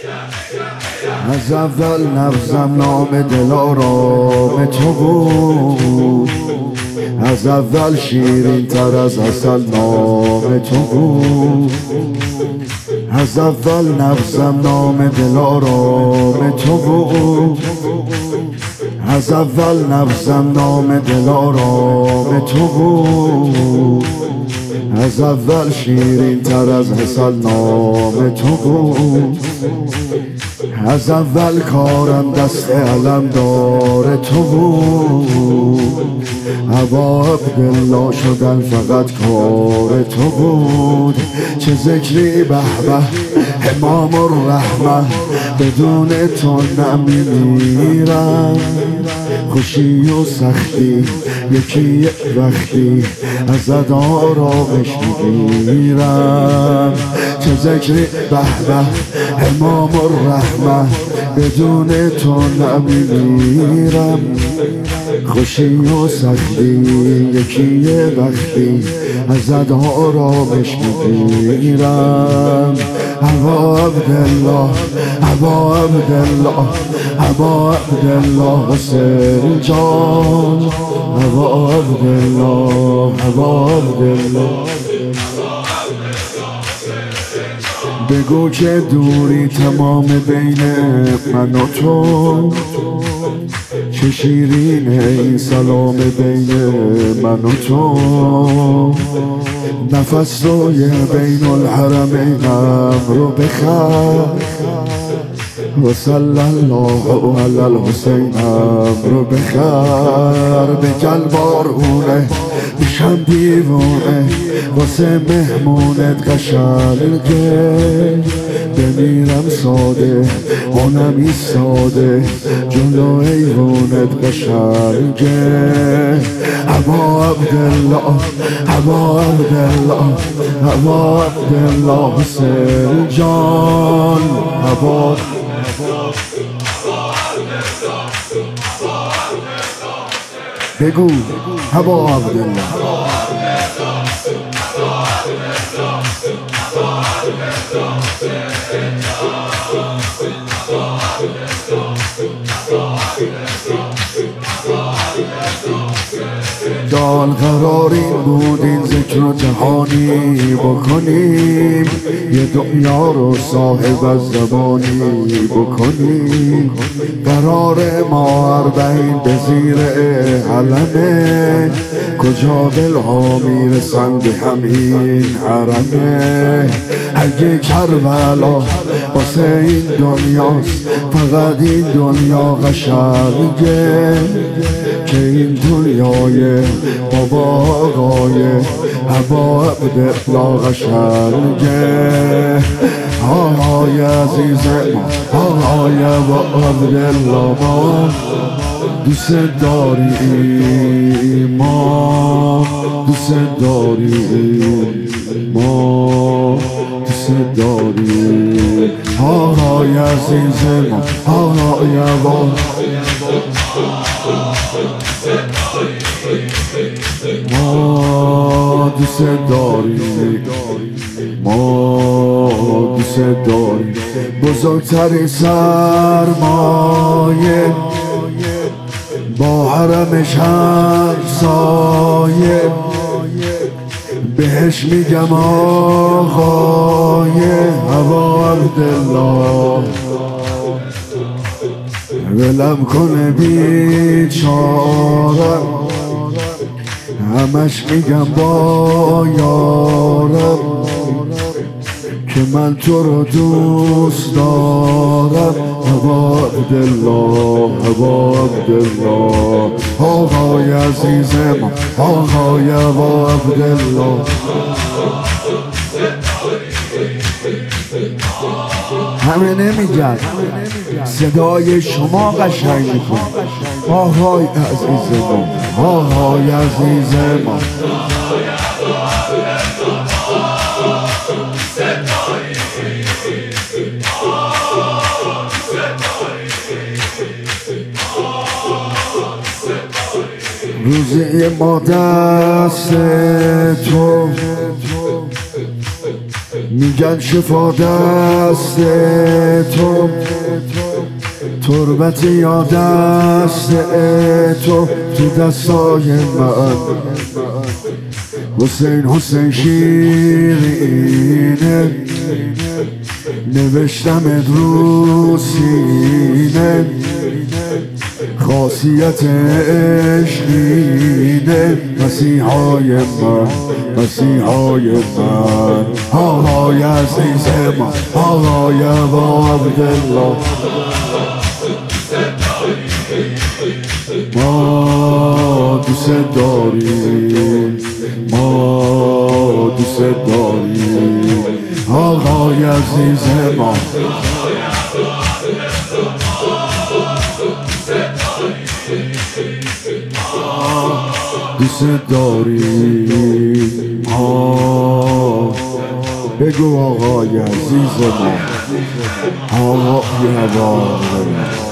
از اول نبضم نام دلارام تو بود، از اول شیرین تر از عسل نام تو بود، از اول نبضم نام دلارام تو بود، از اول نبضم نام دلارام تو بود، از اول شیرین تر از عسل نام تو بود، از اول کارم دست علمدار تو بود، ابا عبدالله شدن فقط کار تو بود. چه ذکری به به امام الرحمه، بدون تو نمیمیرم، خوشی و سختی یکی وقتی ازت آرامش میگیرم. چه ذکری به به امام الرحمه، بدون تو نمیمیرم، خوشی و سختی یکی وقتی ازت آرامش میگیرم. ابا عبدالله ابا عبدالله ابا عبدالله حسین جان، ابا عبدالله ابا عبدالله. بگو که دوری تمام بین من و تو، چه شیرینه این سلام بین من و تو، نفس روی بین الحرمینم رو بخر، و صلی الله علی الحسینم رو بخر. به گلبارونه بشم دیوونه، واسه مهمونت قشنگه، بمیرم ساده اونم ایستاده، جلو ایوونت قشنگه. ابا عبدالله ابا عبدالله ابا عبدالله حسین جان، ابا بگو ابا عبدالله. دال قرار این بود این ذکر و جهانی بکنیم، یه دنیا رو صاحب از زبانی بکنیم. قرار ما اربعین به زیر علمه، کجا دلها میرسن به همین حرمه. اگه کربلا واسه این دنیاست، فقط این دنیا قشنگه، که این دنیای بابا آقای ابا عبدالله قشنگه. آقای عزیز ما آقای ابا عبدالله، ما دوست داری ما دوست داری ما دوست داری. آقای عزیز ما آقای ابا ما دوست داری ما دوست داری. بزرگترین سرمایه با حرمش همسایه، بهش میگم آقای ابا عبدالله. ولم کنه بیچارم، همش میگم با یارم، که من تو رو دوست دارم. ابا عبدالله ابا عبدالله، آقای عزیز ما آقای ابا عبدالله. همه نمیگن، صدای شما قشنگ میکن. آقای عزیز ما آقای عزیز ما. روزی ما دست تو، میگن شفا دست تو، تربت یا دست تو، تو دستای من حسین حسین شیرینه، نوشتم رو سینه، خاصیت عشقینه، مسیحای من، مسیحای من، آقای عزیز من، آقای با عبدالله. ما دوست داریم، ما دوست داریم آقای عزیز ما. دوست داریم بگو آقای عزیز ما، آقای عزیز ما.